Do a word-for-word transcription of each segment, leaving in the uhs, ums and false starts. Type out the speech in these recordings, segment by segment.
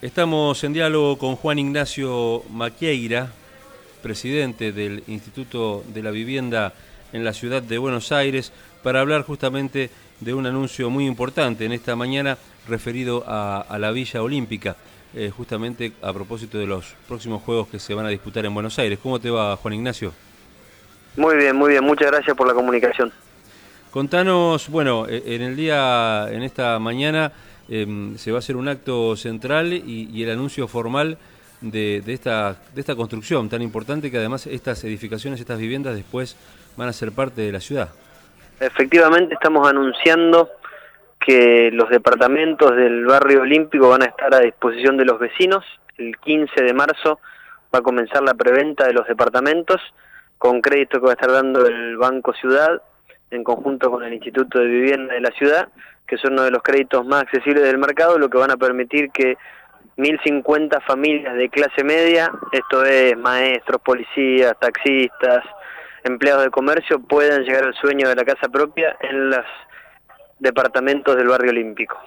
Estamos en diálogo con Juan Ignacio Maquieira, presidente del Instituto de la Vivienda en la ciudad de Buenos Aires, para hablar justamente de un anuncio muy importante en esta mañana referido a, a la Villa Olímpica, eh, justamente a propósito de los próximos Juegos que se van a disputar en Buenos Aires. ¿Cómo te va, Juan Ignacio? Muy bien, muy bien. Muchas gracias por la comunicación. Contanos, bueno, en el día, en esta mañana, eh, se va a hacer un acto central y, y el anuncio formal de, de, esta, de esta construcción tan importante, que además estas edificaciones, estas viviendas después van a ser parte de la ciudad. Efectivamente, estamos anunciando que los departamentos del barrio Olímpico van a estar a disposición de los vecinos. El quince de marzo va a comenzar la preventa de los departamentos con crédito que va a estar dando el Banco Ciudad en conjunto con el Instituto de Vivienda de la ciudad, que son uno de los créditos más accesibles del mercado, lo que van a permitir que mil cincuenta familias de clase media, esto es maestros, policías, taxistas, empleados de comercio, puedan llegar al sueño de la casa propia en los departamentos del barrio Olímpico.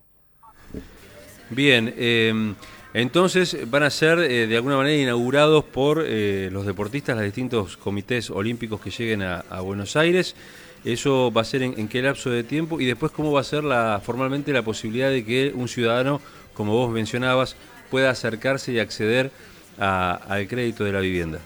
Bien, eh, entonces van a ser eh, de alguna manera inaugurados por eh, los deportistas, los distintos comités olímpicos que lleguen a, a Buenos Aires. ¿Eso va a ser en, en qué lapso de tiempo? Y después, ¿cómo va a ser la, formalmente la posibilidad de que un ciudadano, como vos mencionabas, pueda acercarse y acceder a, al crédito de la vivienda?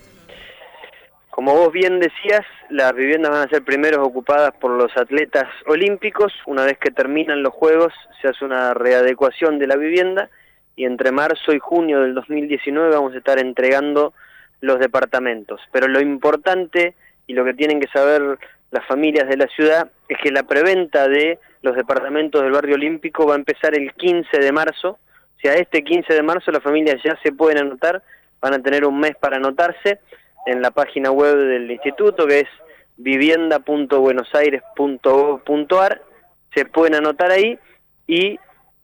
Como vos bien decías, las viviendas van a ser primero ocupadas por los atletas olímpicos. Una vez que terminan los Juegos, se hace una readecuación de la vivienda y entre marzo y junio del dos mil diecinueve vamos a estar entregando los departamentos. Pero lo importante y lo que tienen que saber las familias de la ciudad es que la preventa de los departamentos del barrio Olímpico va a empezar el quince de marzo. O sea, este quince de marzo las familias ya se pueden anotar, van a tener un mes para anotarse en la página web del instituto, que es vivienda punto buenosaires punto gov punto ar. Se pueden anotar ahí y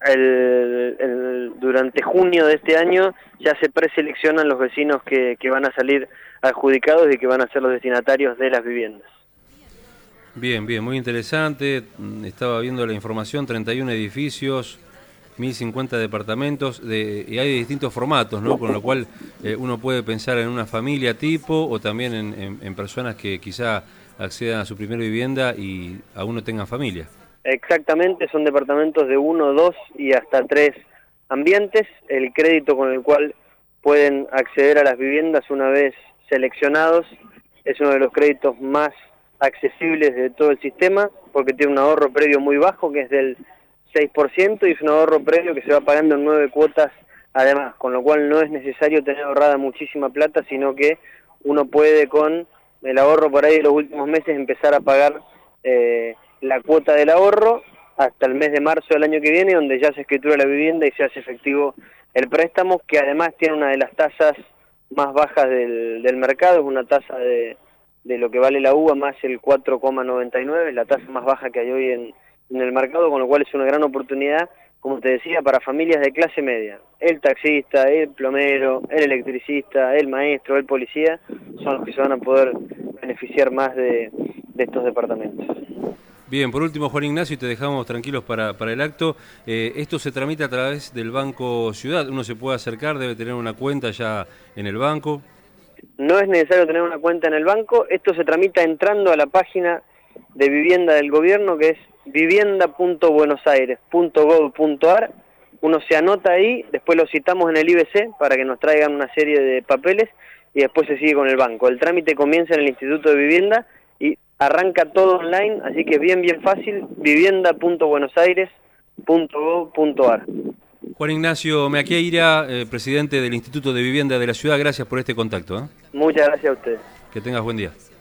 el, el, durante junio de este año ya se preseleccionan los vecinos que, que van a salir adjudicados y que van a ser los destinatarios de las viviendas. Bien, bien, muy interesante. Estaba viendo la información, treinta y uno edificios, mil cincuenta departamentos, de, y hay de distintos formatos, ¿no? Con lo cual eh, uno puede pensar en una familia tipo o también en, en, en personas que quizá accedan a su primera vivienda y aún no tengan familia. Exactamente, son departamentos de uno, dos y hasta tres ambientes. El crédito con el cual pueden acceder a las viviendas una vez seleccionados es uno de los créditos más accesibles de todo el sistema, porque tiene un ahorro previo muy bajo, que es del seis por ciento, y es un ahorro previo que se va pagando en nueve cuotas además, con lo cual no es necesario tener ahorrada muchísima plata, sino que uno puede con el ahorro por ahí de los últimos meses empezar a pagar eh, la cuota del ahorro hasta el mes de marzo del año que viene, donde ya se escritura la vivienda y se hace efectivo el préstamo, que además tiene una de las tasas más bajas del, del mercado, es una tasa de, de lo que vale la uva más el cuatro coma noventa y nueve, es la tasa más baja que hay hoy en en el mercado, con lo cual es una gran oportunidad, como te decía, para familias de clase media. El taxista, el plomero, el electricista, el maestro, el policía, son los que se van a poder beneficiar más de, de estos departamentos. Bien, por último, Juan Ignacio, y te dejamos tranquilos para, para el acto. Eh, esto se tramita a través del Banco Ciudad. Uno se puede acercar, debe tener una cuenta ya en el banco. No es necesario tener una cuenta en el banco. Esto se tramita entrando a la página de vivienda del gobierno, que es vivienda punto buenosaires punto gov punto ar. Uno se anota ahí, después lo citamos en el I B C para que nos traigan una serie de papeles y después se sigue con el banco. El trámite comienza en el Instituto de Vivienda y arranca todo online, así que bien bien fácil, vivienda punto buenosaires punto gov punto ar. Juan Ignacio Maquieira, eh, presidente del Instituto de Vivienda de la Ciudad, gracias por este contacto. ¿eh? Muchas gracias a ustedes. Que tengas buen día.